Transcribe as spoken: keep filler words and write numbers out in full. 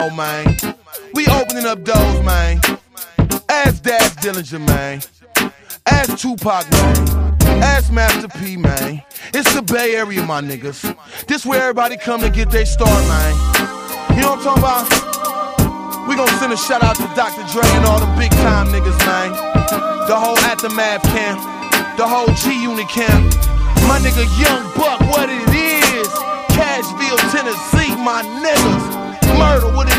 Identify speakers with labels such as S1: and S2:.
S1: Oh, man. We opening up doors, man. Ask Daz Dillinger, man. Ask Tupac, man. Ask Master P, man. It's the Bay Area, my niggas. This where everybody come to get their start, man. You know what I'm talking about? We gon' send a shout out to Doctor Dre and all the big time niggas, man. The whole Aftermath camp. The whole G-Unit camp. My nigga Young Buck, what it is. Cashville, Tennessee, my niggas. Murder, what it